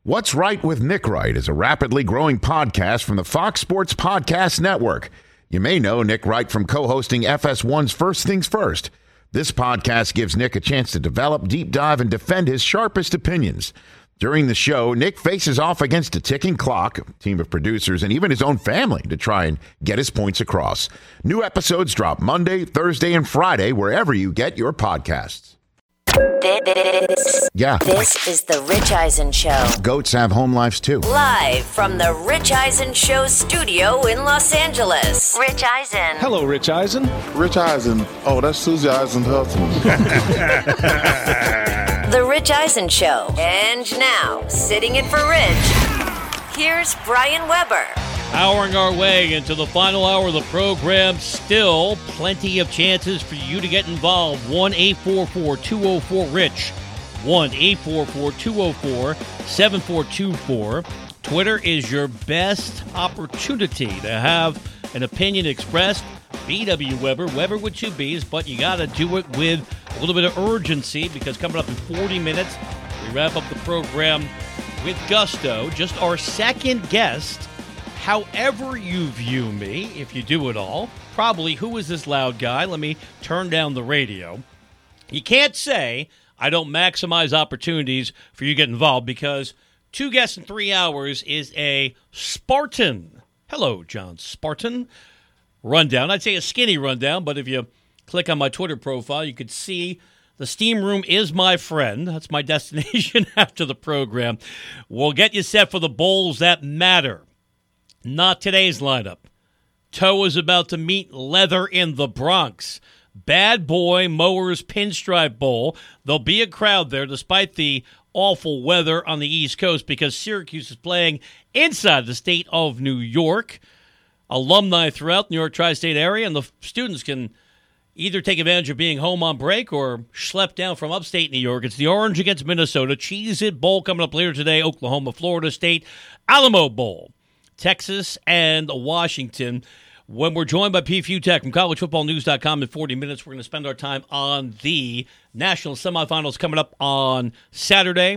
What's Right with Nick Wright is a rapidly growing podcast from the Fox Sports Podcast Network. You may know Nick Wright from co-hosting FS1's First Things First. This podcast gives Nick a chance to develop, deep dive, and defend his sharpest opinions. During the show, Nick faces off against a ticking clock, a team of producers, and even his own family to try and get his points across. New episodes drop Monday, Thursday, and Friday wherever you get your podcasts. This is the Rich Eisen Show. Goats have home lives too. Live from the Rich Eisen Show studio in Los Angeles. Rich Eisen. Hello, Rich Eisen. Rich Eisen. Oh, that's Susie Eisen's husband. The Rich Eisen Show. And now, sitting in for Rich, here's Brian Weber. Powering our way into the final hour of the program. Still plenty of chances for you to get involved. 1-844-204-RICH. 1-844-204-7424. Twitter is your best opportunity to have an opinion expressed. BW Weber, Weber with two B's, but you got to do it with a little bit of urgency because coming up in 40 minutes, we wrap up the program with gusto. Just our second guest. However you view me, if you do it all, probably who is this loud guy? Let me turn down the radio. You can't say I don't maximize opportunities for you to get involved because 2 guests in 3 hours is a Spartan. Hello, John Spartan. Rundown. I'd say a skinny rundown, but if you click on my Twitter profile, you could see the steam room is my friend. That's my destination after the program. We'll get you set for the bowls that matter. Not today's lineup. Toe is about to meet Leather in the Bronx. Bad Boy Mowers Pinstripe Bowl. There'll be a crowd there despite the awful weather on the East Coast because Syracuse is playing inside the state of New York. Alumni throughout the New York tri-state area, and the students can either take advantage of being home on break or schlep down from upstate New York. It's the Orange against Minnesota. Cheez-It Bowl coming up later today. Oklahoma, Florida State. Alamo Bowl. Texas and Washington. When we're joined by Pete Fiutak from collegefootballnews.com in 40 minutes, we're going to spend our time on the national semifinals coming up on Saturday.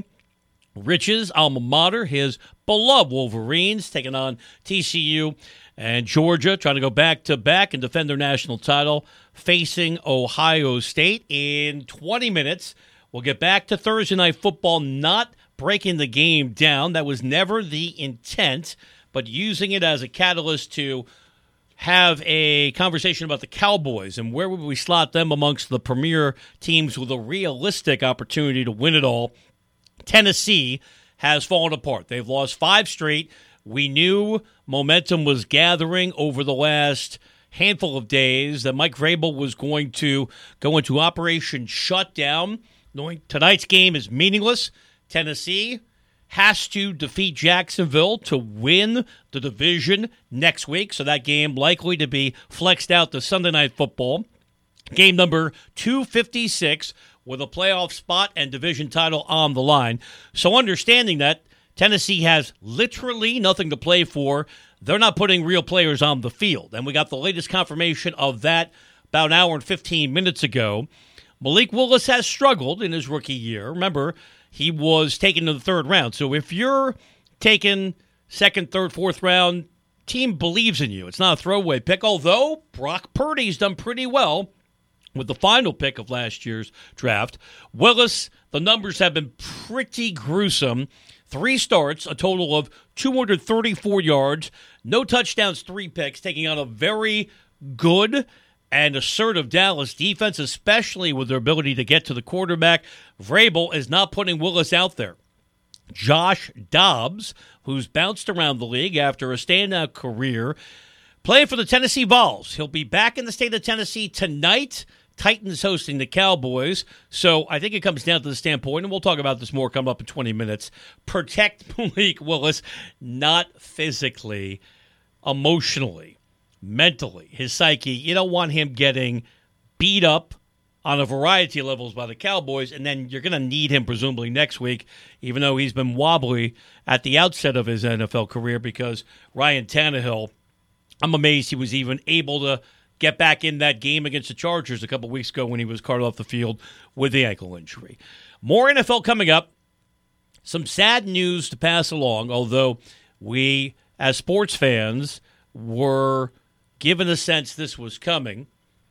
Rich's alma mater, his beloved Wolverines, taking on TCU and Georgia, trying to go back-to-back and defend their national title, facing Ohio State. In 20 minutes, we'll get back to Thursday Night Football, not breaking the game down. That was never the intent, but using it as a catalyst to have a conversation about the Cowboys and where would we slot them amongst the premier teams with a realistic opportunity to win it all. Tennessee has fallen apart. They've lost 5 straight. We knew momentum was gathering over the last handful of days, that Mike Vrabel was going to go into Operation Shutdown, knowing tonight's game is meaningless. Tennessee has to defeat Jacksonville to win the division next week, so that game likely to be flexed out to Sunday Night Football. Game number 256 with a playoff spot and division title on the line. So understanding that Tennessee has literally nothing to play for, they're not putting real players on the field. And we got the latest confirmation of that about an hour and 15 minutes ago. Malik Willis has struggled in his rookie year. Remember, he was taken to the 3rd round. So if you're taken 2nd, 3rd, 4th round, team believes in you. It's not a throwaway pick, although Brock Purdy's done pretty well with the final pick of last year's draft. Willis, the numbers have been pretty gruesome. 3 starts, a total of 234 yards, no touchdowns, 3 picks, taking on a very good and assertive Dallas defense, especially with their ability to get to the quarterback. Vrabel is not putting Willis out there. Josh Dobbs, who's bounced around the league after a standout career, playing for the Tennessee Vols. He'll be back in the state of Tennessee tonight. Titans hosting the Cowboys. So I think it comes down to the standpoint, and we'll talk about this more coming up in 20 minutes. Protect Malik Willis, not physically, emotionally, mentally, his psyche. You don't want him getting beat up on a variety of levels by the Cowboys, and then you're going to need him presumably next week, even though he's been wobbly at the outset of his NFL career because Ryan Tannehill, I'm amazed he was even able to get back in that game against the Chargers a couple weeks ago when he was carted off the field with the ankle injury. More NFL coming up. some sad news to pass along, although we, as sports fans, were given a sense this was coming.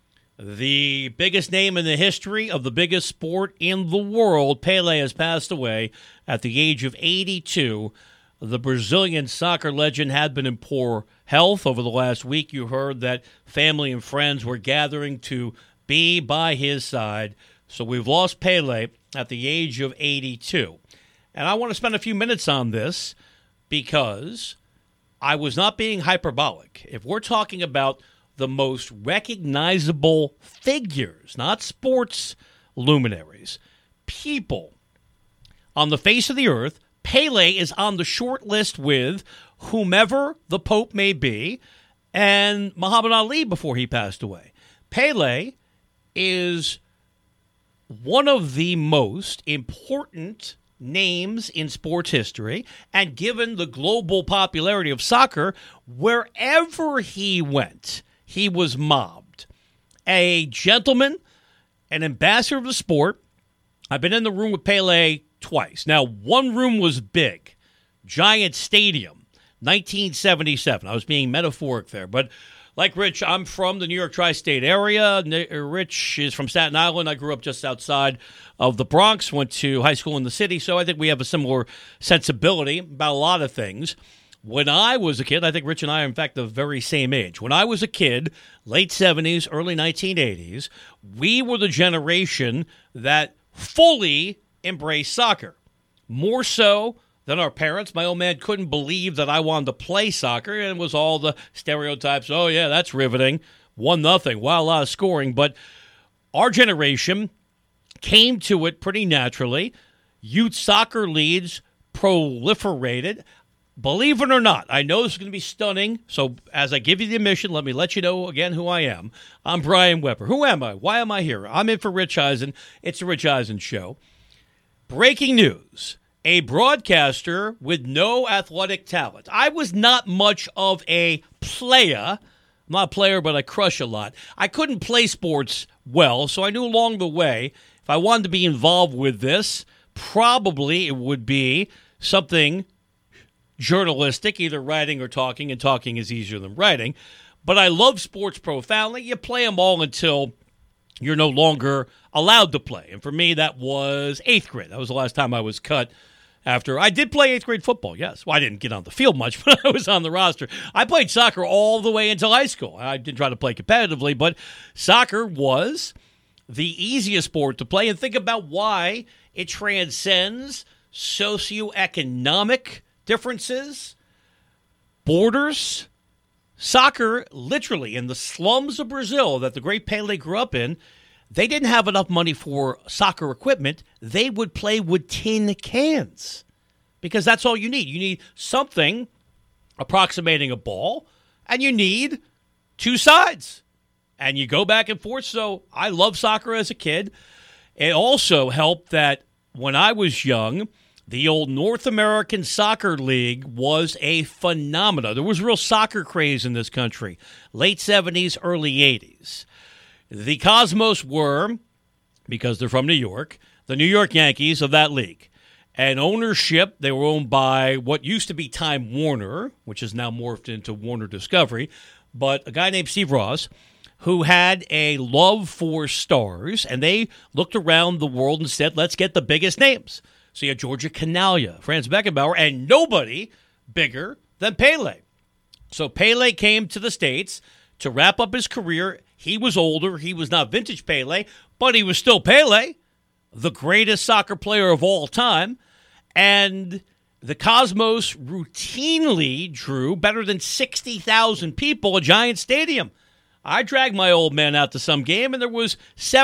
The biggest name in the history of the biggest sport in the world, Pelé, has passed away at the age of 82. The Brazilian soccer legend had been in poor health. Over the last week, you heard that family and friends were gathering to be by his side. So we've lost Pelé at the age of 82. And I want to spend a few minutes on this because I was not being hyperbolic. If we're talking about the most recognizable figures, not sports luminaries, people on the face of the earth, Pelé is on the short list with whomever the Pope may be and Muhammad Ali before he passed away. Pelé is one of the most important names in sports history, and given the global popularity of soccer, wherever he went, he was mobbed. A gentleman, an ambassador of the sport. I've been in the room with Pelé twice. Now, one room was big, Giant Stadium, 1977. I was being metaphoric there, but like Rich, I'm from the New York tri-state area. Rich is from Staten Island. I grew up just outside of the Bronx, went to high school in the city, so I think we have a similar sensibility about a lot of things. When I was a kid, I think Rich and I are, in fact, the very same age. When I was a kid, late 70s, early 1980s, we were the generation that fully embraced soccer. More so than our parents. My old man couldn't believe that I wanted to play soccer, and it was all the stereotypes. Oh, yeah, that's riveting. 1-0. Wow, a lot of scoring. But our generation came to it pretty naturally. Youth soccer leagues proliferated. Believe it or not, I know this is going to be stunning, so as I give you the admission, let me let you know again who I am. I'm Brian Weber. Who am I? Why am I here? I'm in for Rich Eisen. It's the Rich Eisen Show. Breaking news. A broadcaster with no athletic talent. I was not much of a player. I'm not a player, but I crush a lot. I couldn't play sports well, so I knew along the way, if I wanted to be involved with this, probably it would be something journalistic, either writing or talking, and talking is easier than writing. But I love sports profoundly. You play them all until you're no longer allowed to play. And for me, that was 8th grade. That was the last time I was cut after. I did play 8th grade football, yes. Well, I didn't get on the field much, but I was on the roster. I played soccer all the way until high school. I didn't try to play competitively, but soccer was the easiest sport to play. And think about why it transcends socioeconomic differences, borders. Soccer, literally, in the slums of Brazil that the great Pelé grew up in, they didn't have enough money for soccer equipment. They would play with tin cans because that's all you need. You need something approximating a ball, and you need two sides. And you go back and forth. So I loved soccer as a kid. It also helped that when I was young, the old North American Soccer League was a phenomenon. There was real soccer craze in this country, late 70s, early 80s. The Cosmos were, because they're from New York, the New York Yankees of that league. And ownership, they were owned by what used to be Time Warner, which is now morphed into Warner Discovery, but a guy named Steve Ross, who had a love for stars, and they looked around the world and said, let's get the biggest names. So you had Georgia Canaglia, Franz Beckenbauer, and nobody bigger than Pelé. So Pelé came to the States to wrap up his career. He was older. He was not vintage Pelé, but he was still Pelé, the greatest soccer player of all time. And the Cosmos routinely drew better than 60,000 people at Giant Stadium. I dragged my old man out to some game, and there was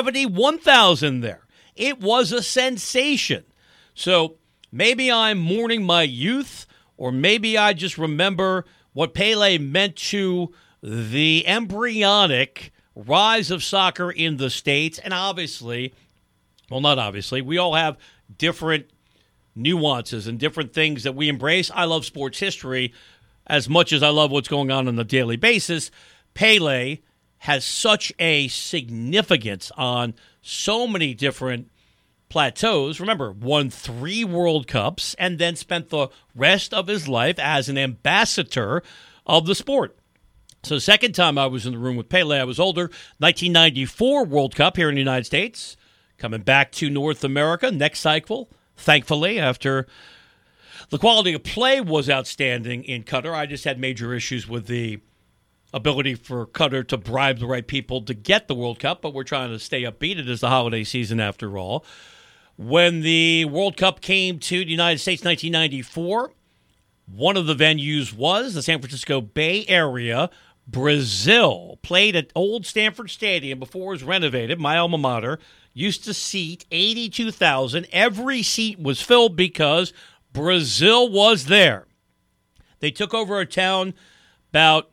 71,000 there. It was a sensation. So maybe I'm mourning my youth, or maybe I just remember what Pelé meant to the embryonic rise of soccer in the States. And obviously, well, not obviously, we all have different nuances and different things that we embrace. I love sports history as much as I love what's going on a daily basis. Pelé has such a significance on so many different plateaus. Remember, won 3 World Cups and then spent the rest of his life as an ambassador of the sport. So the second time I was in the room with Pele, I was older, 1994 World Cup here in the United States, coming back to North America next cycle, thankfully, after the quality of play was outstanding in Qatar. I just had major issues with the ability for Qatar to bribe the right people to get the World Cup, but we're trying to stay upbeat. It is the holiday season after all. When the World Cup came to the United States in 1994, one of the venues was the San Francisco Bay Area. Brazil played at Old Stanford Stadium before it was renovated. My alma mater used to seat 82,000. Every seat was filled because Brazil was there. They took over a town about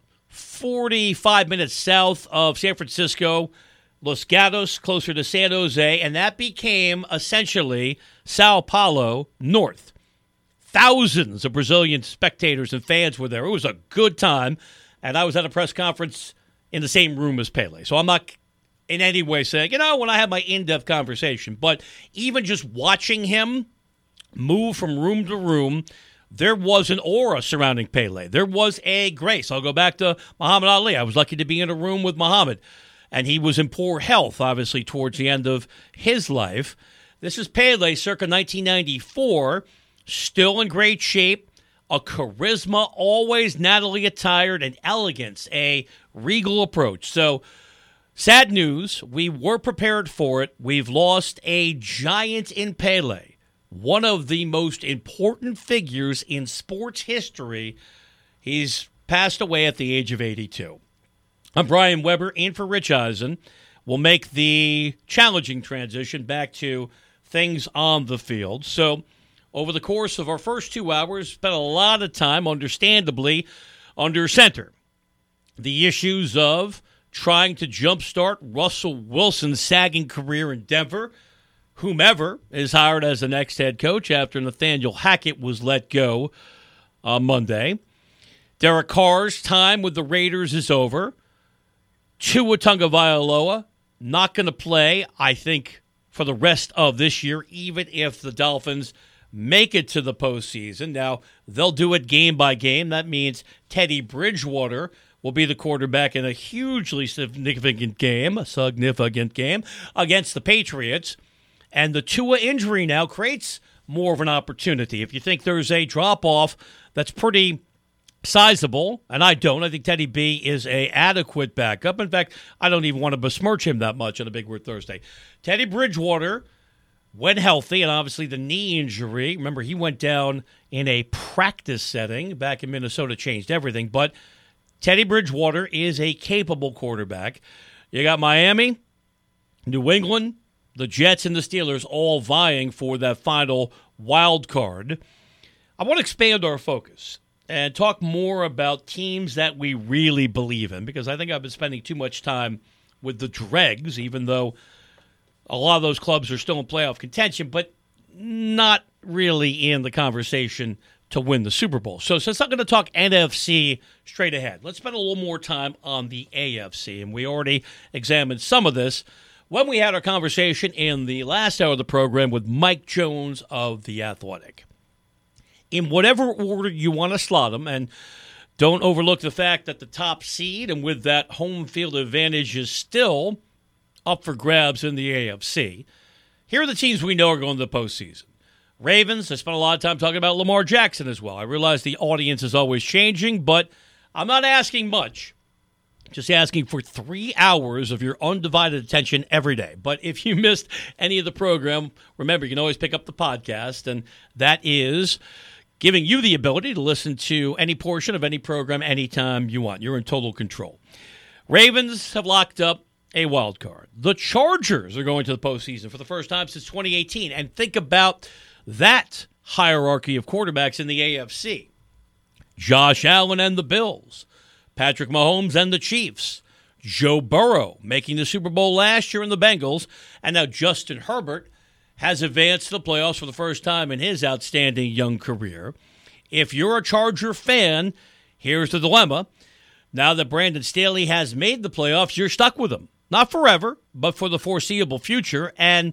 45 minutes south of San Francisco, Los Gatos, closer to San Jose, and that became essentially Sao Paulo North. Thousands of Brazilian spectators and fans were there. It was a good time, and I was at a press conference in the same room as Pele. So I'm not in any way saying, when I have my in-depth conversation, but even just watching him move from room to room, there was an aura surrounding Pele. There was a grace. I'll go back to Muhammad Ali. I was lucky to be in a room with Muhammad, and he was in poor health, obviously, towards the end of his life. This is Pele circa 1994, still in great shape, a charisma, always nattily attired, and elegance, a regal approach. So, sad news. We were prepared for it. We've lost a giant in Pele. One of the most important figures in sports history. He's passed away at the age of 82. I'm Brian Weber, in for Rich Eisen. We'll make the challenging transition back to things on the field. So, over the course of our first 2 hours, spent a lot of time, understandably, under center. The issues of trying to jumpstart Russell Wilson's sagging career in Denver, whomever is hired as the next head coach after Nathaniel Hackett was let go on Monday. Derek Carr's time with the Raiders is over. Tua Tagovailoa not going to play, I think, for the rest of this year, even if the Dolphins make it to the postseason. Now, they'll do it game by game. That means Teddy Bridgewater will be the quarterback in a hugely significant game against the Patriots. And the Tua injury now creates more of an opportunity. If you think there's a drop-off that's pretty sizable, and I don't. I think Teddy B is a adequate backup. In fact, I don't even want to besmirch him that much on a Big Word Thursday. Teddy Bridgewater, when healthy, and obviously the knee injury, remember he went down in a practice setting back in Minnesota, changed everything. But Teddy Bridgewater is a capable quarterback. You got Miami, New England, the Jets and the Steelers all vying for that final wild card. I want to expand our focus and talk more about teams that we really believe in, because I think I've been spending too much time with the dregs, even though a lot of those clubs are still in playoff contention, but not really in the conversation to win the Super Bowl. So since I'm going to talk NFC straight ahead, let's spend a little more time on the AFC. And we already examined some of this when we had our conversation in the last hour of the program with Mike Jones of The Athletic. In whatever order you want to slot them, and don't overlook the fact that the top seed, and with that home field advantage, is still up for grabs in the AFC. Here are the teams we know are going to the postseason. Ravens, I spent a lot of time talking about Lamar Jackson as well. I realize the audience is always changing, but I'm not asking much. Just asking for 3 hours of your undivided attention every day. But if you missed any of the program, remember, you can always pick up the podcast, and that is giving you the ability to listen to any portion of any program anytime you want. You're in total control. Ravens have locked up a wild card. The Chargers are going to the postseason for the first time since 2018. And think about that hierarchy of quarterbacks in the AFC. Josh Allen and the Bills. Patrick Mahomes and the Chiefs. Joe Burrow making the Super Bowl last year in the Bengals. And now Justin Herbert has advanced to the playoffs for the first time in his outstanding young career. If you're a Charger fan, here's the dilemma. Now that Brandon Staley has made the playoffs, you're stuck with him. Not forever, but for the foreseeable future. And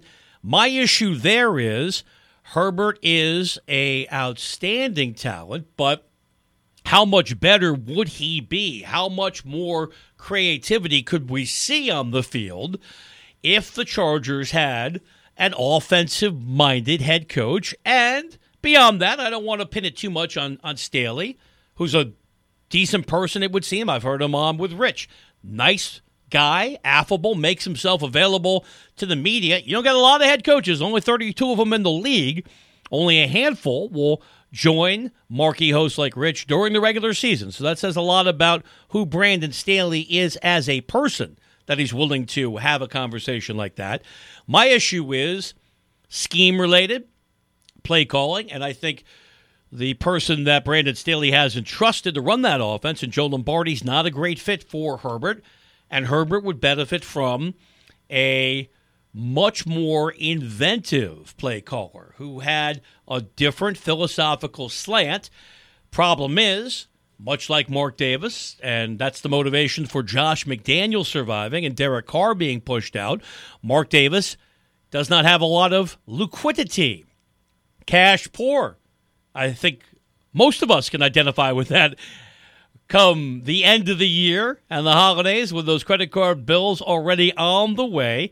My issue there is Herbert is a outstanding talent, but how much better would he be? How much more creativity could we see on the field if the Chargers had an offensive-minded head coach? And beyond that, I don't want to pin it too much on Staley, who's a decent person, it would seem. I've heard him on with Rich. Nice guy, affable, makes himself available to the media. You don't got a lot of head coaches, only 32 of them in the league. Only a handful will join marquee hosts like Rich during the regular season. So that says a lot about who Brandon Staley is as a person, that he's willing to have a conversation like that. My issue is scheme-related, play calling, and I think the person that Brandon Staley has entrusted to run that offense, and Joe Lombardi's not a great fit for Herbert, and Herbert would benefit from a much more inventive play caller who had a different philosophical slant. Problem is, much like Mark Davis, and that's the motivation for Josh McDaniels surviving and Derek Carr being pushed out, Mark Davis does not have a lot of liquidity. Cash poor. I think most of us can identify with that come the end of the year and the holidays with those credit card bills already on the way.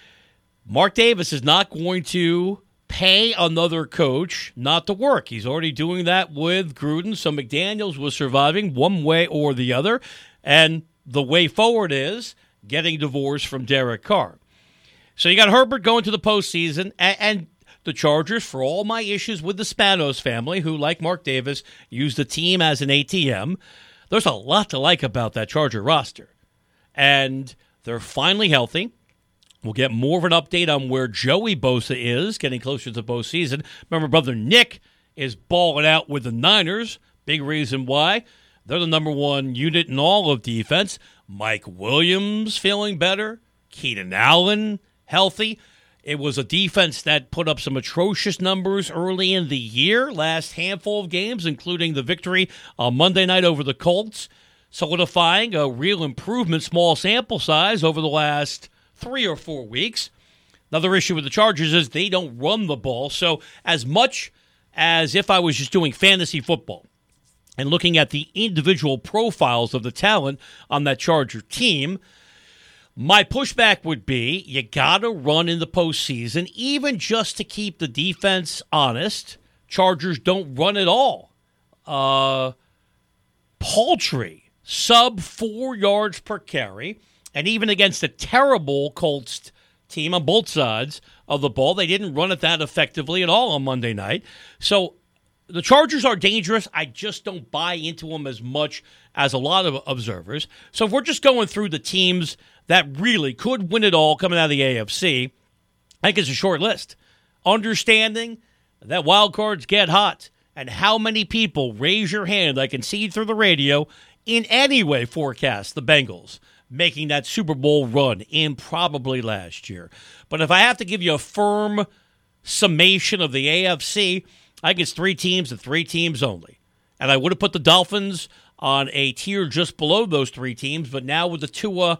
Mark Davis is not going to pay another coach not to work. He's already doing that with Gruden, so McDaniels was surviving one way or the other, and the way forward is getting divorced from Derek Carr. So you got Herbert going to the postseason, and the Chargers, for all my issues with the Spanos family, who, like Mark Davis, use the team as an ATM, there's a lot to like about that Charger roster. And they're finally healthy. We'll get more of an update on where Joey Bosa is, getting closer to the postseason. Remember, brother Nick is balling out with the Niners. Big reason why. They're the number one unit in all of defense. Mike Williams feeling better. Keenan Allen healthy. It was a defense that put up some atrocious numbers early in the year, last handful of games, including the victory on Monday night over the Colts, solidifying a real improvement, small sample size over the last 3 or 4 weeks. Another issue with the Chargers is they don't run the ball. So as much as if I was just doing fantasy football and looking at the individual profiles of the talent on that Charger team, my pushback would be you got to run in the postseason, even just to keep the defense honest. Chargers don't run at all. Paltry, sub 4 yards per carry. And even against a terrible Colts team on both sides of the ball, they didn't run it that effectively at all on Monday night. So the Chargers are dangerous. I just don't buy into them as much as a lot of observers. So if we're just going through the teams that really could win it all coming out of the AFC, I think it's a short list. Understanding that wild cards get hot and how many people, raise your hand, I can see through the radio, in any way forecast the Bengals making that Super Bowl run in probably last year. But if I have to give you a firm summation of the AFC, I think it's 3 teams and 3 teams only. And I would have put the Dolphins on a tier just below those 3 teams, but now with the Tua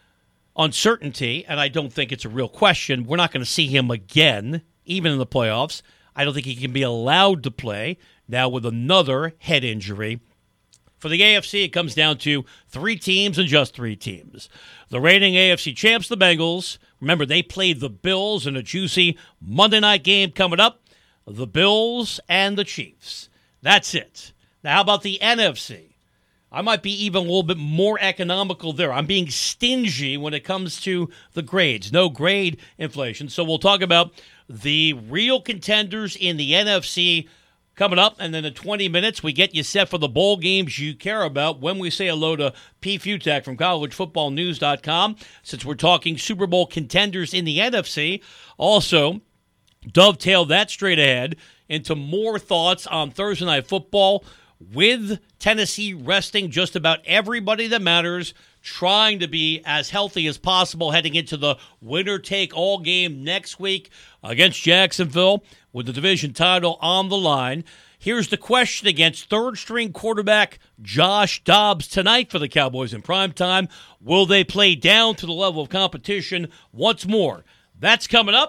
uncertainty, and I don't think it's a real question, we're not going to see him again, even in the playoffs. I don't think he can be allowed to play now with another head injury. For the AFC, it comes down to 3 teams and just 3 teams. The reigning AFC champs, the Bengals. Remember, they played the Bills in a juicy Monday night game coming up. The Bills and the Chiefs. That's it. Now, how about the NFC? I might be even a little bit more economical there. I'm being stingy when it comes to the grades. No grade inflation. So we'll talk about the real contenders in the NFC coming up, and then in 20 minutes, we get you set for the bowl games you care about when we say hello to P. Futak from collegefootballnews.com. Since we're talking Super Bowl contenders in the NFC, also dovetail that straight ahead into more thoughts on Thursday Night Football with Tennessee resting just about everybody that matters, trying to be as healthy as possible heading into the winner-take-all game next week against Jacksonville with the division title on the line. Here's the question against third-string quarterback Josh Dobbs tonight for the Cowboys in primetime. Will they play down to the level of competition once more? That's coming up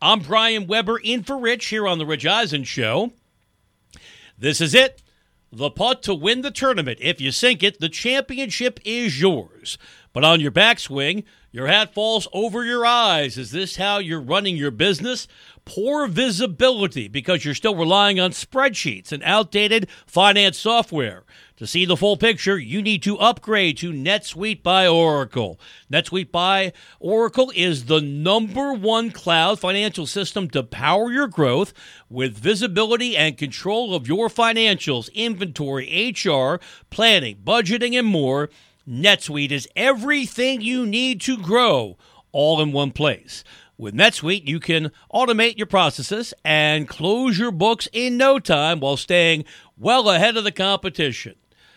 I'm Brian Weber in for Rich here on The Rich Eisen Show. This is it. The putt to win the tournament. If you sink it, the championship is yours. But on your backswing, your hat falls over your eyes. Is this how you're running your business? Poor visibility because you're still relying on spreadsheets and outdated finance software. To see the full picture, you need to upgrade to NetSuite by Oracle. NetSuite by Oracle is the #1 cloud financial system to power your growth with visibility and control of your financials, inventory, HR, planning, budgeting, and more. NetSuite is everything you need to grow all in one place. With NetSuite, you can automate your processes and close your books in no time while staying well ahead of the competition.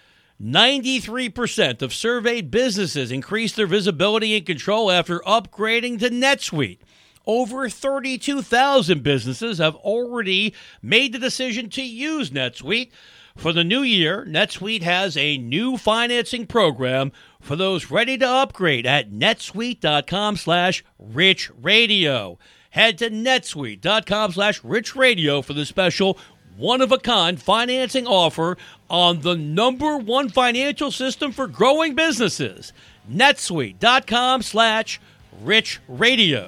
93% of surveyed businesses increase their visibility and control after upgrading to NetSuite. Over 32,000 businesses have already made the decision to use NetSuite. For the new year, NetSuite has a new financing program for those ready to upgrade at netsuite.com/richradio. Head to netsuite.com/richradio for the special one-of-a-kind financing offer on the #1 financial system for growing businesses. netsuite.com/richradio.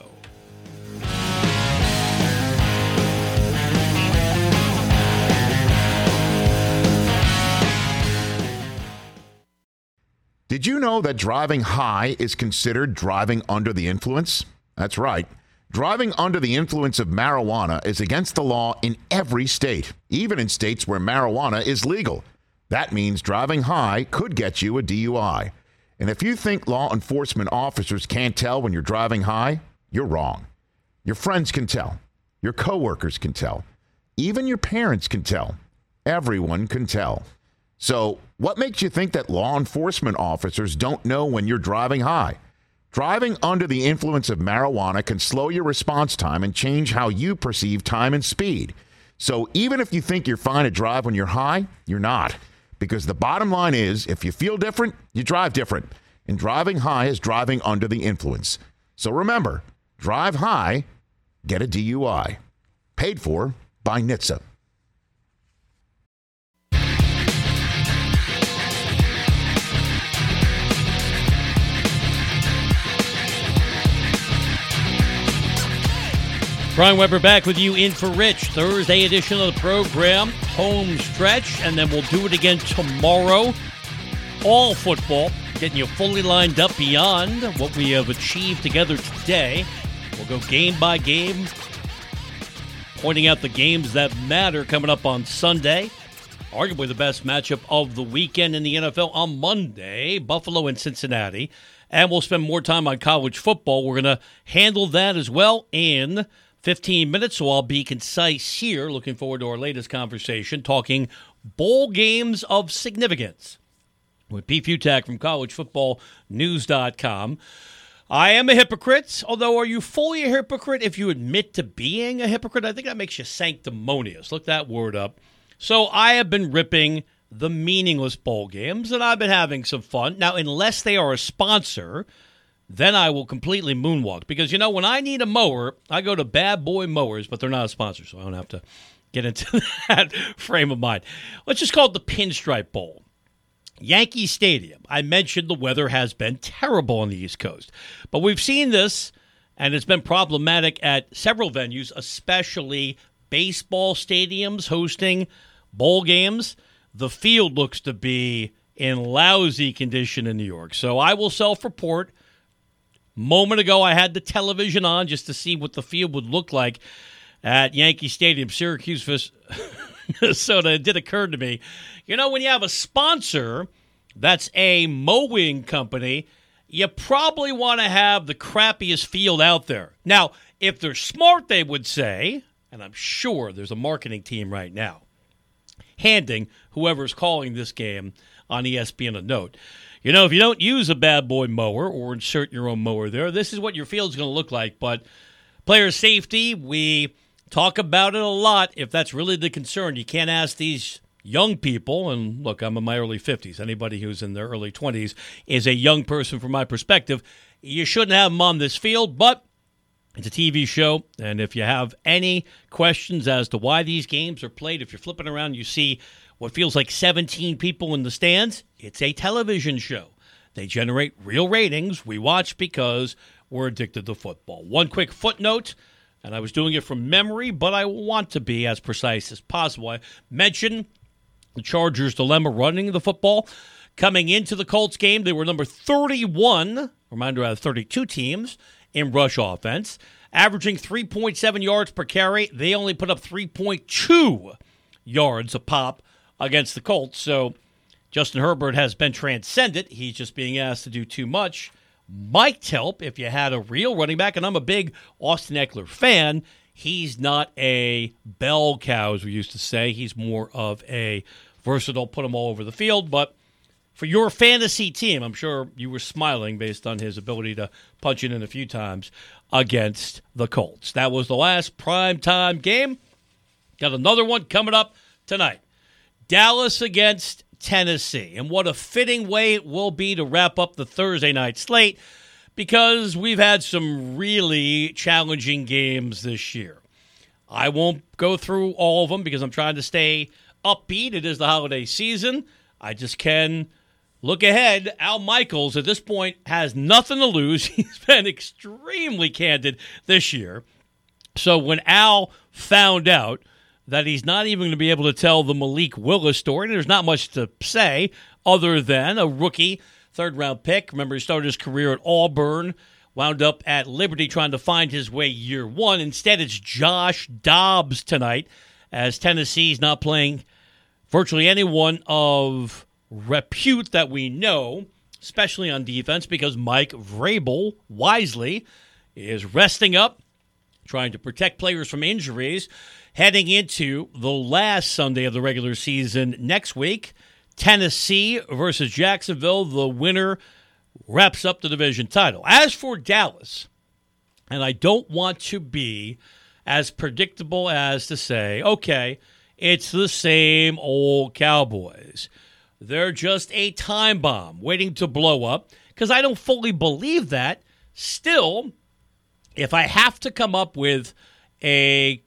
Did you know that driving high is considered driving under the influence? That's right. Driving under the influence of marijuana is against the law in every state, even in states where marijuana is legal. That means driving high could get you a DUI. And if you think law enforcement officers can't tell when you're driving high, you're wrong. Your friends can tell. Your coworkers can tell. Even your parents can tell. Everyone can tell. So, what makes you think that law enforcement officers don't know when you're driving high? Driving under the influence of marijuana can slow your response time and change how you perceive time and speed. So, even if you think you're fine to drive when you're high, you're not. Because the bottom line is, if you feel different, you drive different. And driving high is driving under the influence. So remember, drive high, get a DUI. Paid for by NHTSA. Brian Weber back with you in for Rich. Thursday edition of the program, home stretch, and then we'll do it again tomorrow. All football, getting you fully lined up beyond what we have achieved together today. We'll go game by game, pointing out the games that matter coming up on Sunday. Arguably the best matchup of the weekend in the NFL on Monday, Buffalo and Cincinnati. And we'll spend more time on college football. We're going to handle that as well in 15 minutes, so I'll be concise here. Looking forward to our latest conversation, talking bowl games of significance with Pete Futak from collegefootballnews.com. I am a hypocrite, although are you fully a hypocrite if you admit to being a hypocrite? I think that makes you sanctimonious. Look that word up. So I have been ripping the meaningless bowl games, and I've been having some fun. Now, unless they are a sponsor, then I will completely moonwalk. Because, you know, when I need a mower, I go to Bad Boy Mowers, but they're not a sponsor, so I don't have to get into that frame of mind. Let's just call it the Pinstripe Bowl. Yankee Stadium. I mentioned the weather has been terrible on the East Coast. But we've seen this, and it's been problematic at several venues, especially baseball stadiums hosting bowl games. The field looks to be in lousy condition in New York. So I will self-report. Moment ago, I had the television on just to see what the field would look like at Yankee Stadium, Syracuse, Minnesota. It did occur to me, you know, when you have a sponsor that's a mowing company, you probably want to have the crappiest field out there. Now, if they're smart, they would say, and I'm sure there's a marketing team right now, handing whoever's calling this game on ESPN a note. You know, if you don't use a Bad Boy mower or insert your own mower there, this is what your field's going to look like. But player safety, we talk about it a lot. If that's really the concern, you can't ask these young people, and look, I'm in my early 50s. Anybody who's in their early 20s is a young person from my perspective. You shouldn't have them on this field, but It's a TV show, and if you have any questions as to why these games are played, if you're flipping around, you see what feels like 17 people in the stands, it's a television show. They generate real ratings. We watch because we're addicted to football. One quick footnote, and I was doing it from memory, but I want to be as precise as possible. I mentioned the Chargers' dilemma running the football. Coming into the Colts game, they were number 31, reminder out of 32 teams, in rush offense, averaging 3.7 yards per carry. They only put up 3.2 yards a pop against the Colts. So Justin Herbert has been transcended. He's just being asked to do too much. Might help if you had a real running back, and I'm a big Austin Eckler fan. He's not a bell cow, as we used to say. He's more of a versatile, put him all over the field, but for your fantasy team, I'm sure you were smiling based on his ability to punch it in a few times against the Colts. That was the last primetime game. Got another one coming up tonight. Dallas against Tennessee. And what a fitting way it will be to wrap up the Thursday night slate because we've had some really challenging games this year. I won't go through all of them because I'm trying to stay upbeat. It is the holiday season. I just can look ahead. Al Michaels, at this point, has nothing to lose. He's been extremely candid this year. So when Al found out that he's not even going to be able to tell the Malik Willis story, there's not much to say other than a rookie third-round pick. Remember, he started his career at Auburn, wound up at Liberty trying to find his way year one. Instead, it's Josh Dobbs tonight as Tennessee's not playing virtually anyone of repute that we know, especially on defense, because Mike Vrabel, wisely, is resting up, trying to protect players from injuries, heading into the last Sunday of the regular season next week. Tennessee versus Jacksonville. The winner wraps up the division title. As for Dallas, and I don't want to be as predictable as to say, okay, it's the same old Cowboys. They're just a time bomb waiting to blow up, because I don't fully believe that. Still, if I have to come up with a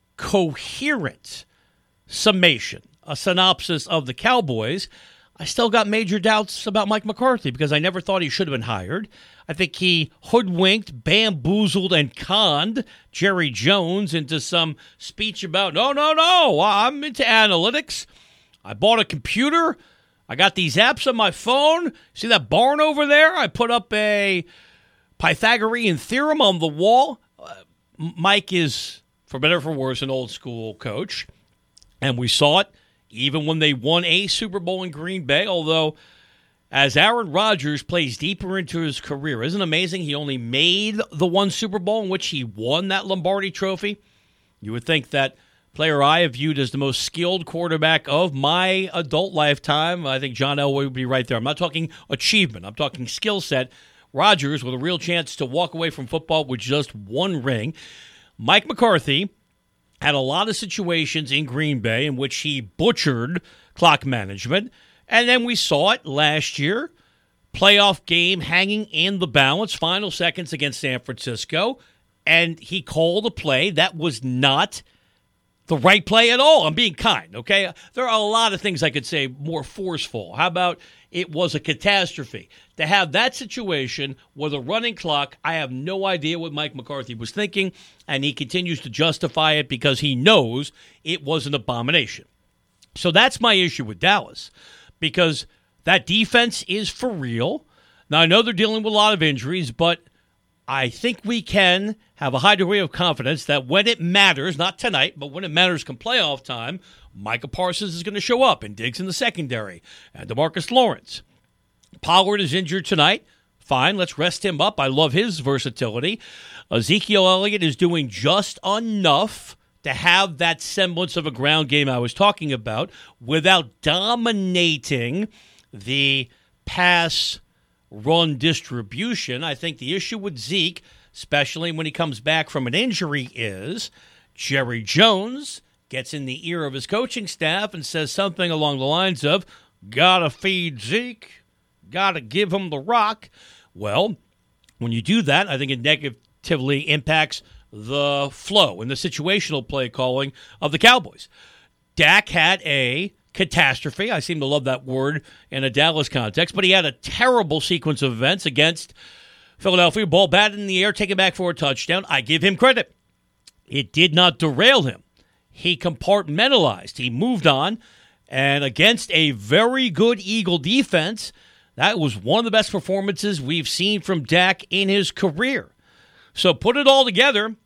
coherent summation, a synopsis of the Cowboys, I still got major doubts about Mike McCarthy because I never thought he should have been hired. I think he hoodwinked, bamboozled, and conned Jerry Jones into some speech about, no, I'm into analytics. I bought a computer. I got these apps on my phone. See that barn over there? I put up a Pythagorean theorem on the wall. Mike is, for better or for worse, an old-school coach. And we saw it even when they won a Super Bowl in Green Bay, although as Aaron Rodgers plays deeper into his career, isn't it amazing he only made the one Super Bowl in which he won that Lombardi trophy? You would think that player I have viewed as the most skilled quarterback of my adult lifetime, I think John Elway would be right there. I'm not talking achievement. I'm talking skill set. Rodgers with a real chance to walk away from football with just one ring. Mike McCarthy had a lot of situations in Green Bay in which he butchered clock management. And then we saw it last year. Playoff game hanging in the balance, final seconds against San Francisco. And he called a play that was not the right play at all. I'm being kind, okay? There are a lot of things I could say more forceful. How about it was a catastrophe? To have that situation with a running clock, I have no idea what Mike McCarthy was thinking, and he continues to justify it because he knows it was an abomination. So that's my issue with Dallas, because that defense is for real. Now, I know they're dealing with a lot of injuries, but I think we can have a high degree of confidence that when it matters, not tonight, but when it matters come playoff time, Micah Parsons is going to show up and Diggs in the secondary and DeMarcus Lawrence. Pollard is injured tonight. Fine, let's rest him up. I love his versatility. Ezekiel Elliott is doing just enough to have that semblance of a ground game I was talking about without dominating the pass run distribution. I think the issue with Zeke, especially when he comes back from an injury, is Jerry Jones gets in the ear of his coaching staff and says something along the lines of, gotta feed Zeke, gotta give him the rock. Well, when you do that, I think it negatively impacts the flow and the situational play calling of the Cowboys. Dak had a catastrophe. I seem to love that word in a Dallas context, but he had a terrible sequence of events against Philadelphia. Ball batted in the air, taken back for a touchdown. I give him credit. It did not derail him. He compartmentalized. He moved on, and against a very good Eagle defense, that was one of the best performances we've seen from Dak in his career. So put it all together,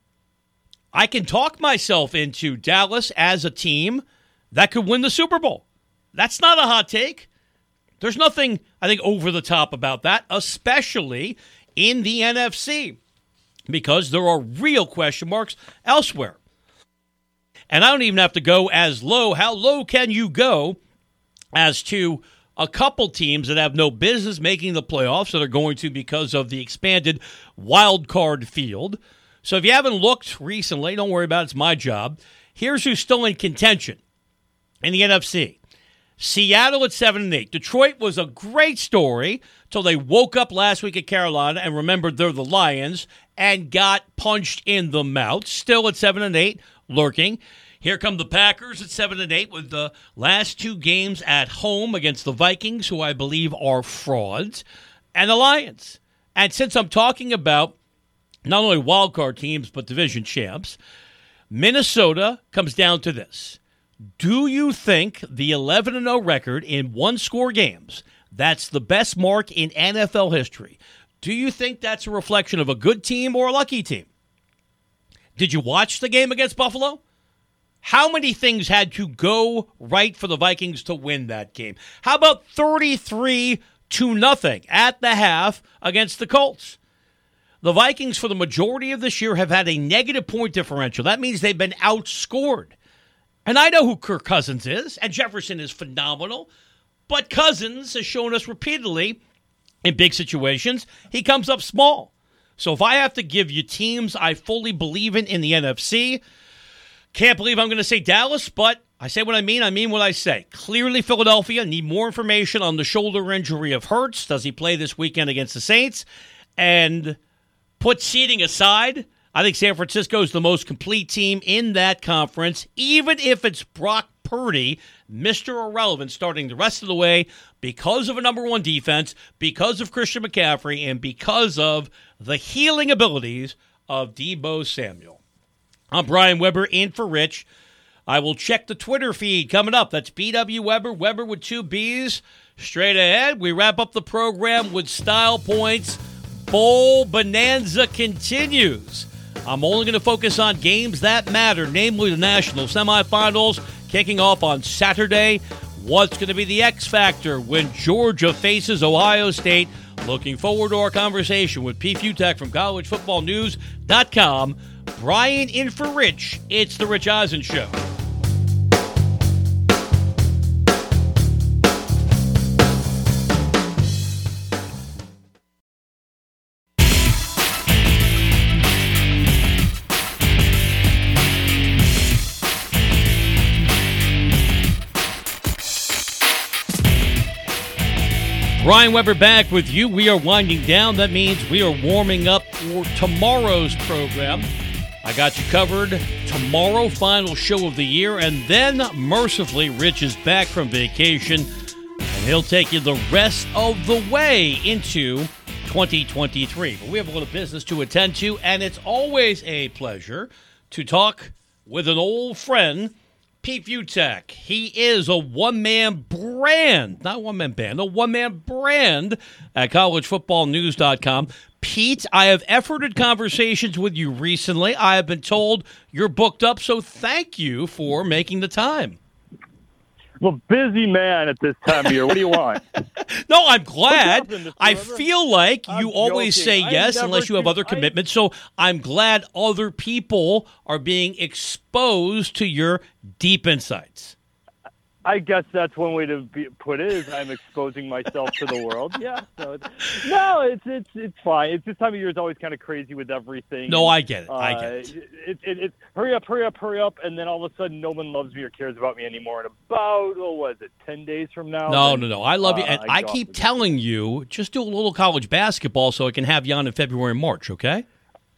I can talk myself into Dallas as a team that could win the Super Bowl. That's not a hot take. There's nothing, I think, over the top about that, especially in the NFC, because there are real question marks elsewhere. And I don't even have to go as low. How low can you go as to a couple teams that have no business making the playoffs that are going to because of the expanded wild card field? So if you haven't looked recently, don't worry about it. It's my job. Here's who's still in contention in the NFC. Seattle at 7-8. Detroit was a great story till they woke up last week at Carolina and remembered they're the Lions and got punched in the mouth. Still at 7-8, lurking. Here come the Packers at 7-8 with the last two games at home against the Vikings, who I believe are frauds, and the Lions. And since I'm talking about not only wildcard teams but division champs, Minnesota comes down to this. Do you think the 11-0 record in one-score games, that's the best mark in NFL history, do you think that's a reflection of a good team or a lucky team? Did you watch the game against Buffalo? How many things had to go right for the Vikings to win that game? How about 33-0 at the half against the Colts? The Vikings, for the majority of this year, have had a negative point differential. That means they've been outscored. And I know who Kirk Cousins is, and Jefferson is phenomenal, but Cousins has shown us repeatedly in big situations, he comes up small. So if I have to give you teams I fully believe in the NFC, can't believe I'm going to say Dallas, but I say what I mean what I say. Clearly, Philadelphia need more information on the shoulder injury of Hurts. Does he play this weekend against the Saints? And put seeding aside, I think San Francisco is the most complete team in that conference, even if it's Brock Purdy, Mr. Irrelevant, starting the rest of the way because of a number one defense, because of Christian McCaffrey, and because of the healing abilities of Deebo Samuel. I'm Brian Weber in for Rich. I will check the Twitter feed coming up. That's BW Weber, Weber with two B's. Straight ahead, we wrap up the program with Style Points. Bowl Bonanza continues. I'm only going to focus on games that matter, namely the national semifinals, kicking off on Saturday. What's going to be the X factor when Georgia faces Ohio State? Looking forward to our conversation with Pete Futak from collegefootballnews.com. Brian in for Rich. It's the Rich Eisen Show. Brian Weber back with you. We are winding down. That means we are warming up for tomorrow's program. I got you covered tomorrow, final show of the year, and then, mercifully, Rich is back from vacation, and he'll take you the rest of the way into 2023. But we have a little business to attend to, and it's always a pleasure to talk with an old friend, Pete Futak. He is a one-man brand, not one-man band, a one-man brand at collegefootballnews.com. Pete, I have efforted conversations with you recently. I have been told you're booked up, so thank you for making the time. Well, busy man at this time of year. What do you want? No, I'm glad. I feel like you always say yes unless you have other commitments, so I'm glad other people are being exposed to your deep insights. I guess that's one way to put it, is I'm exposing myself to the world. Yeah. So it's fine. It's this time of year is always kind of crazy with everything. No, I get it. It's hurry up, and then all of a sudden no one loves me or cares about me anymore. And about, 10 days from now? No. I love you. And I keep telling you, just do a little college basketball so I can have you on in February and March, okay?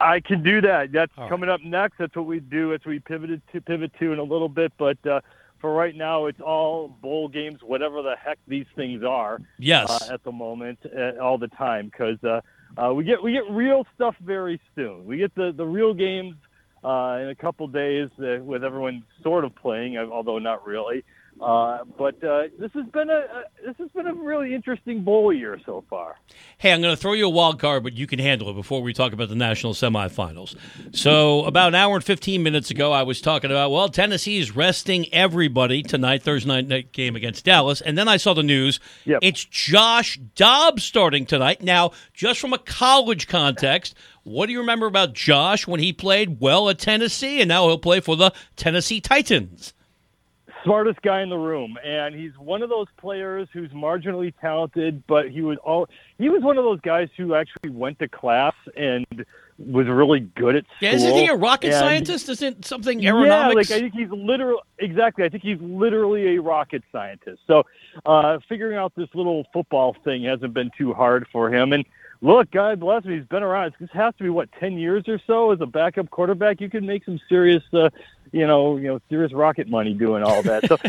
I can do that. That's All right. coming up next. That's what we do. That's what we pivot to in a little bit. But for right now, it's all bowl games, whatever the heck these things are. Yes. At the moment, all the time, because we get real stuff very soon. We get the real games in a couple days with everyone sort of playing, although not really. But this has been a really interesting bowl year so far. Hey, I'm going to throw you a wild card, but you can handle it before we talk about the national semifinals. So about an hour and 15 minutes ago, I was talking about, well, Tennessee is resting everybody tonight, Thursday night game against Dallas. And then I saw the news. Yep. It's Josh Dobbs starting tonight. Now, just from a college context, what do you remember about Josh when he played well at Tennessee, and now he'll play for the Tennessee Titans? Smartest guy in the room, and he's one of those players who's marginally talented, but he was one of those guys who actually went to class and was really good at school. Yeah, isn't he a rocket scientist? Isn't something aeronautics? Yeah, I think he's literally a rocket scientist. So figuring out this little football thing hasn't been too hard for him. And look, God bless him, he's been around. This has to be 10 years or so as a backup quarterback. You can make some serious, serious rocket money doing all that. So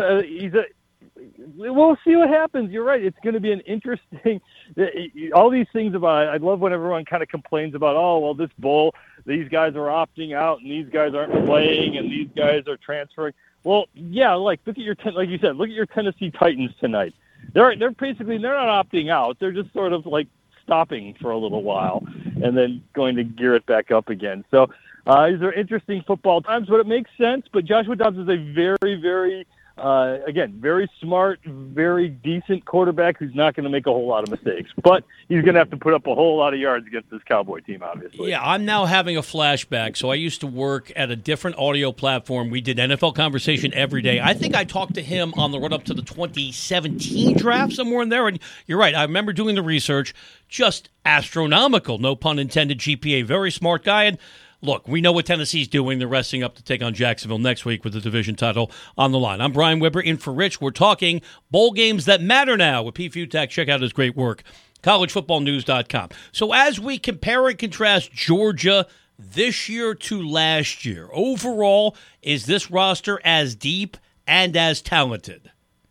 we'll see what happens. You're right. It's going to be an interesting. All these things about. I love when everyone kind of complains about, oh, well, this bowl, these guys are opting out and these guys aren't playing and these guys are transferring. Well, yeah, look at your like you said, look at your Tennessee Titans tonight. They're not opting out. They're just sort of like stopping for a little while and then going to gear it back up again. So these are interesting football times, but it makes sense. But Joshua Dobbs is a very, very, very smart, very decent quarterback who's not going to make a whole lot of mistakes. But he's going to have to put up a whole lot of yards against this Cowboy team, obviously. Yeah, I'm now having a flashback. So I used to work at a different audio platform. We did NFL Conversation every day. I think I talked to him on the run-up to the 2017 draft, somewhere in there. And you're right, I remember doing the research. Just astronomical, no pun intended, GPA. Very smart guy. And look, we know what Tennessee's doing. They're resting up to take on Jacksonville next week with the division title on the line. I'm Brian Weber in for Rich. We're talking bowl games that matter now with Pete Futak. Check out his great work, collegefootballnews.com. So as we compare and contrast Georgia this year to last year, overall, is this roster as deep and as talented?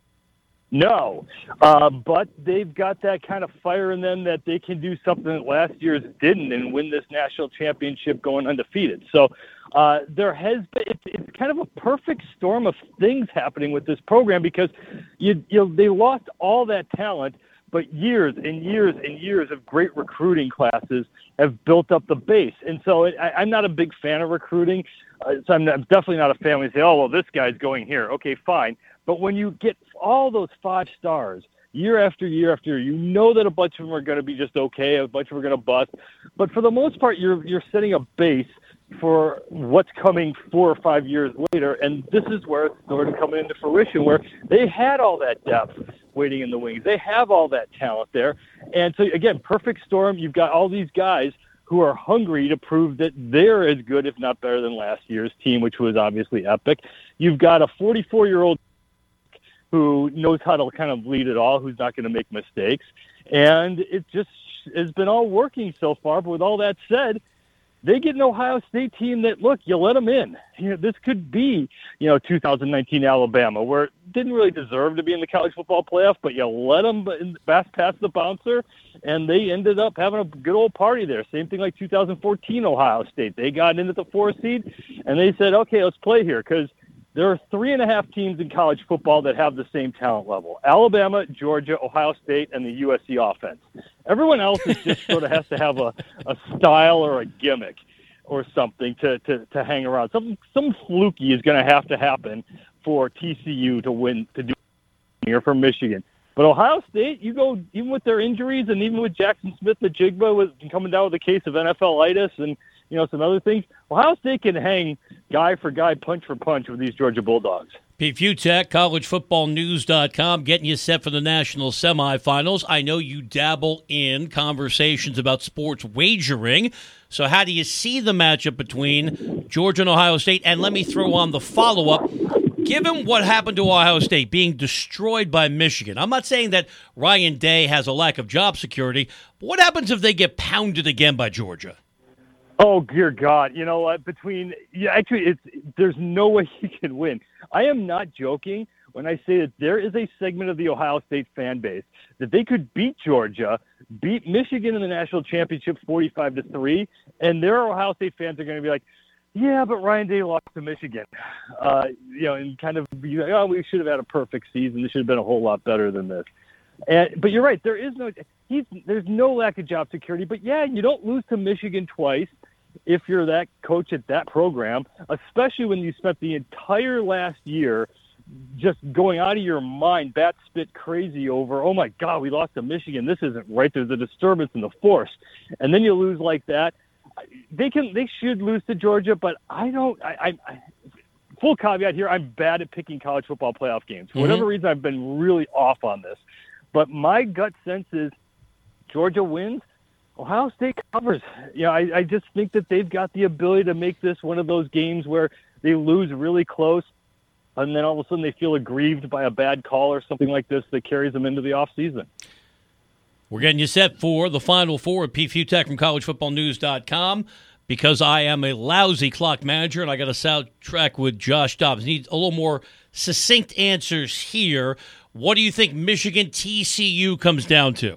No, but they've got that kind of fire in them that they can do something that last year's didn't and win this national championship going undefeated. So there has been, it's kind of a perfect storm of things happening with this program because they lost all that talent, but years and years and years of great recruiting classes have built up the base. And so I'm not a big fan of recruiting. So I'm definitely not a fan when you say, oh, well, this guy's going here. Okay, fine. But when you get all those 5 stars year after year after year, you know that a bunch of them are going to be just okay, a bunch of them are going to bust. But for the most part, you're setting a base for what's coming 4 or 5 years later. And this is where it's sort of coming into fruition, where they had all that depth waiting in the wings. They have all that talent there. And so, again, perfect storm. You've got all these guys who are hungry to prove that they're as good, if not better, than last year's team, which was obviously epic. You've got a 44-year-old who knows how to kind of lead it all, who's not going to make mistakes. And it just has been all working so far. But with all that said, they get an Ohio State team that, look, you let them in. This could be, 2019 Alabama, where it didn't really deserve to be in the college football playoff, but you let them pass the bouncer, and they ended up having a good old party there. Same thing like 2014 Ohio State. They got into the 4 seed, and they said, okay, let's play here, because there are 3.5 teams in college football that have the same talent level: Alabama, Georgia, Ohio State, and the USC offense. Everyone else is just sort of has to have a style or a gimmick or something to hang around. Some fluky is going to have to happen for TCU to win, to do here for Michigan. But Ohio State, you go, even with their injuries and even with Jackson Smith-Njigba was coming down with a case of NFL-itis and some other things, Ohio State can hang guy for guy, punch for punch with these Georgia Bulldogs. Pete Futak, collegefootballnews.com, getting you set for the national semifinals. I know you dabble in conversations about sports wagering. So how do you see the matchup between Georgia and Ohio State? And let me throw on the follow-up. Given what happened to Ohio State being destroyed by Michigan, I'm not saying that Ryan Day has a lack of job security, but what happens if they get pounded again by Georgia? Oh, dear God. You know what? There's no way he can win. I am not joking when I say that there is a segment of the Ohio State fan base that they could beat Georgia, beat Michigan in the national championship 45-3, and their Ohio State fans are going to be like, yeah, but Ryan Day lost to Michigan. And kind of be like, oh, we should have had a perfect season. This should have been a whole lot better than this. But you're right. There's no lack of job security. But, yeah, you don't lose to Michigan twice if you're that coach at that program, especially when you spent the entire last year just going out of your mind, bat spit crazy over, oh, my God, we lost to Michigan. This isn't right. There's a disturbance in the force. And then you lose like that. They should lose to Georgia, but I full caveat here, I'm bad at picking college football playoff games. For whatever reason, I've been really off on this. But my gut sense is Georgia wins, Ohio State covers. I just think that they've got the ability to make this one of those games where they lose really close, and then all of a sudden they feel aggrieved by a bad call or something like this that carries them into the offseason. We're getting you set for the Final Four at Pete Fiutak from collegefootballnews.com. Because I am a lousy clock manager and I got to soundtrack with Josh Dobbs. Need a little more succinct answers here. What do you think Michigan TCU comes down to?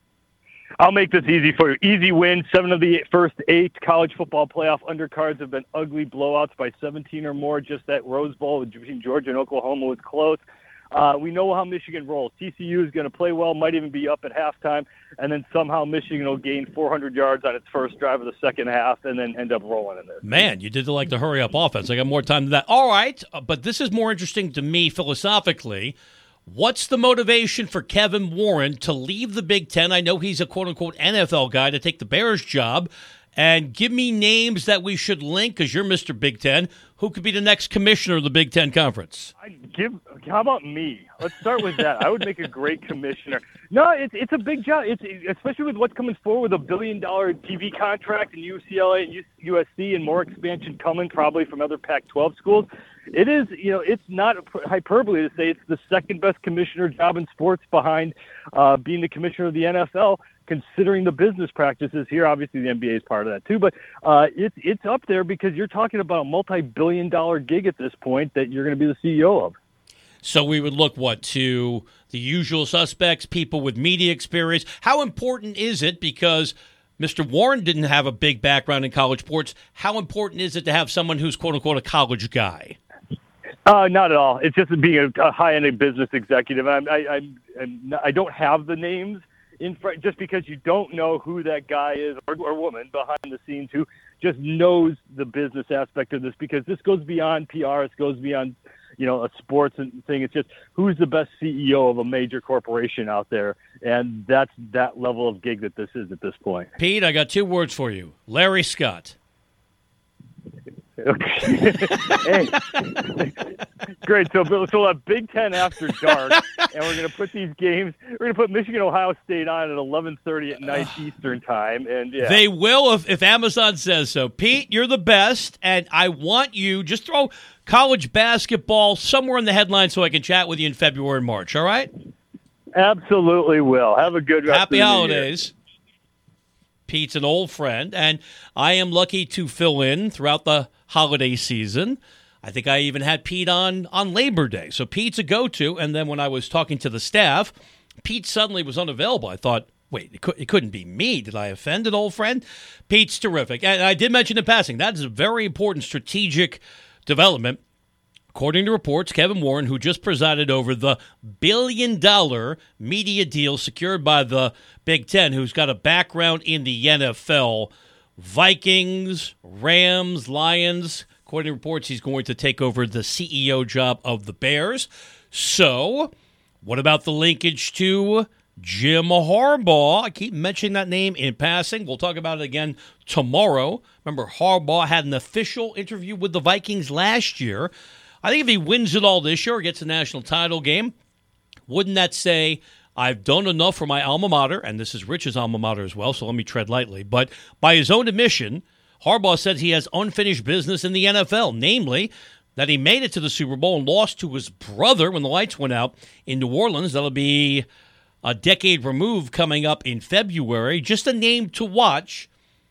I'll make this easy for you. Easy win. 7 of the first 8 college football playoff undercards have been ugly blowouts by 17 or more. Just that Rose Bowl between Georgia and Oklahoma was close. We know how Michigan rolls. TCU is going to play well, might even be up at halftime, and then somehow Michigan will gain 400 yards on its first drive of the second half and then end up rolling in this. Man, you did the hurry-up offense. I got more time than that. All right, but this is more interesting to me philosophically. What's the motivation for Kevin Warren to leave the Big Ten? I know he's a quote-unquote NFL guy to take the Bears job. And give me names that we should link, because you're Mr. Big Ten. Who could be the next commissioner of the Big Ten Conference? How about me? Let's start with that. I would make a great commissioner. No, it's a big job. It's especially with what's coming forward with $1 billion TV contract in UCLA and USC and more expansion coming probably from other Pac-12 schools. It is, it's not hyperbole to say it's the second best commissioner job in sports behind being the commissioner of the NFL. Considering the business practices here, obviously the NBA is part of that too, but it's up there because you're talking about a multi-billion-dollar gig at this point that you're going to be the CEO of. So we would look, to the usual suspects, people with media experience. How important is it, because Mr. Warren didn't have a big background in college sports, how important is it to have someone who's quote-unquote a college guy? Not at all. It's just being a high-end business executive. I don't have the names in front, just because you don't know who that guy is or woman behind the scenes who just knows the business aspect of this, because this goes beyond PR. It goes beyond, a sports thing. It's just who's the best CEO of a major corporation out there. And that's that level of gig that this is at this point. Pete, I got 2 words for you. Larry Scott. Okay. Hey. Great. So we'll have Big Ten After Dark, and we're going to put these games. We're going to put Michigan Ohio State on at 11:30 at night Eastern time, and yeah, they will if Amazon says so. Pete, you're the best, and I want you just throw college basketball somewhere in the headline so I can chat with you in February and March. All right? Absolutely will. Have a good rest Happy of the holidays. Year. Pete's an old friend, and I am lucky to fill in throughout the holiday season. I think I even had Pete on Labor Day. So Pete's a go-to, and then when I was talking to the staff, Pete suddenly was unavailable. I thought, wait, it couldn't be me. Did I offend an old friend? Pete's terrific. And I did mention in passing, that is a very important strategic development. According to reports, Kevin Warren, who just presided over the $1 billion media deal secured by the Big Ten, who's got a background in the NFL, Vikings, Rams, Lions. According to reports, he's going to take over the CEO job of the Bears. So, what about the linkage to Jim Harbaugh? I keep mentioning that name in passing. We'll talk about it again tomorrow. Remember, Harbaugh had an official interview with the Vikings last year. I think if he wins it all this year or gets a national title game, wouldn't that say, I've done enough for my alma mater, and this is Rich's alma mater as well, so let me tread lightly. But by his own admission, Harbaugh said he has unfinished business in the NFL, namely that he made it to the Super Bowl and lost to his brother when the lights went out in New Orleans. That'll be a decade removed coming up in February. Just a name to watch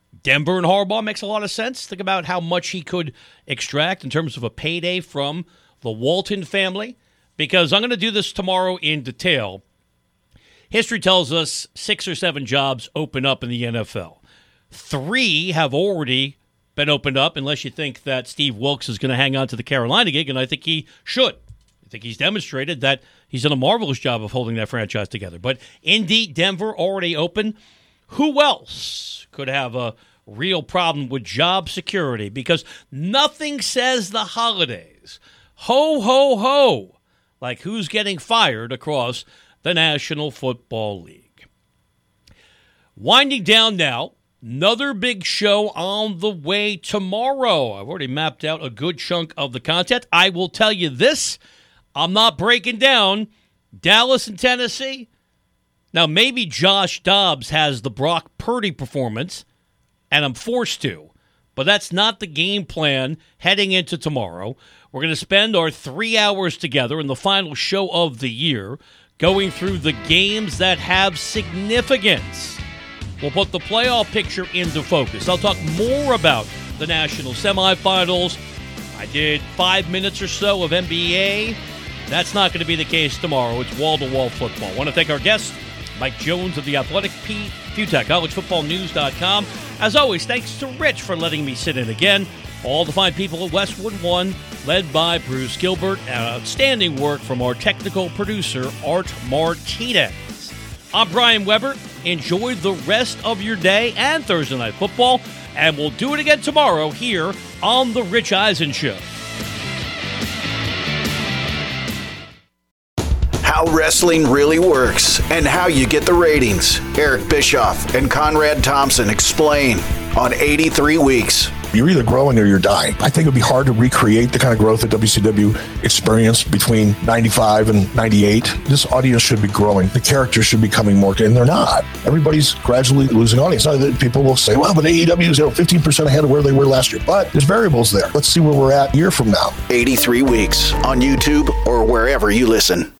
Denver and Harbaugh makes a lot of sense. Think about how much he could extract in terms of a payday from the Walton family. Because I'm going to do this tomorrow in detail. History tells us 6 or 7 jobs open up in the NFL. 3 have already been opened up, unless you think that Steve Wilkes is going to hang on to the Carolina gig, and I think he should. I think he's demonstrated that he's done a marvelous job of holding that franchise together. But Indy, Denver already open. Who else could have a real problem with job security? Because nothing says the holidays. Ho, ho, ho. Like who's getting fired across the National Football League. Winding down now, another big show on the way tomorrow. I've already mapped out a good chunk of the content. I will tell you this, I'm not breaking down Dallas and Tennessee. Now, maybe Josh Dobbs has the Brock Purdy performance, and I'm forced to. But that's not the game plan heading into tomorrow. We're going to spend our 3 hours together in the final show of the year going through the games that have significance. We'll put the playoff picture into focus. I'll talk more about the national semifinals. I did 5 minutes or so of NBA. That's not going to be the case tomorrow. It's wall-to-wall football. I want to thank our guest, Mike Jones of The Athletic, Pete Fiutak, collegefootballnews.com. As always, thanks to Rich for letting me sit in again. All the fine people at Westwood One, led by Bruce Gilbert, and outstanding work from our technical producer, Art Martinez. I'm Brian Weber. Enjoy the rest of your day and Thursday Night Football, and we'll do it again tomorrow here on The Rich Eisen Show. How wrestling really works and how you get the ratings. Eric Bischoff and Conrad Thompson explain on 83 Weeks. You're either growing or you're dying. I think it would be hard to recreate the kind of growth that WCW experienced between 95 and 98. This audience should be growing. The characters should be coming more, and they're not. Everybody's gradually losing audience. Now, people will say, well, but AEW is 15% ahead of where they were last year. But there's variables there. Let's see where we're at a year from now. 83 Weeks on YouTube or wherever you listen.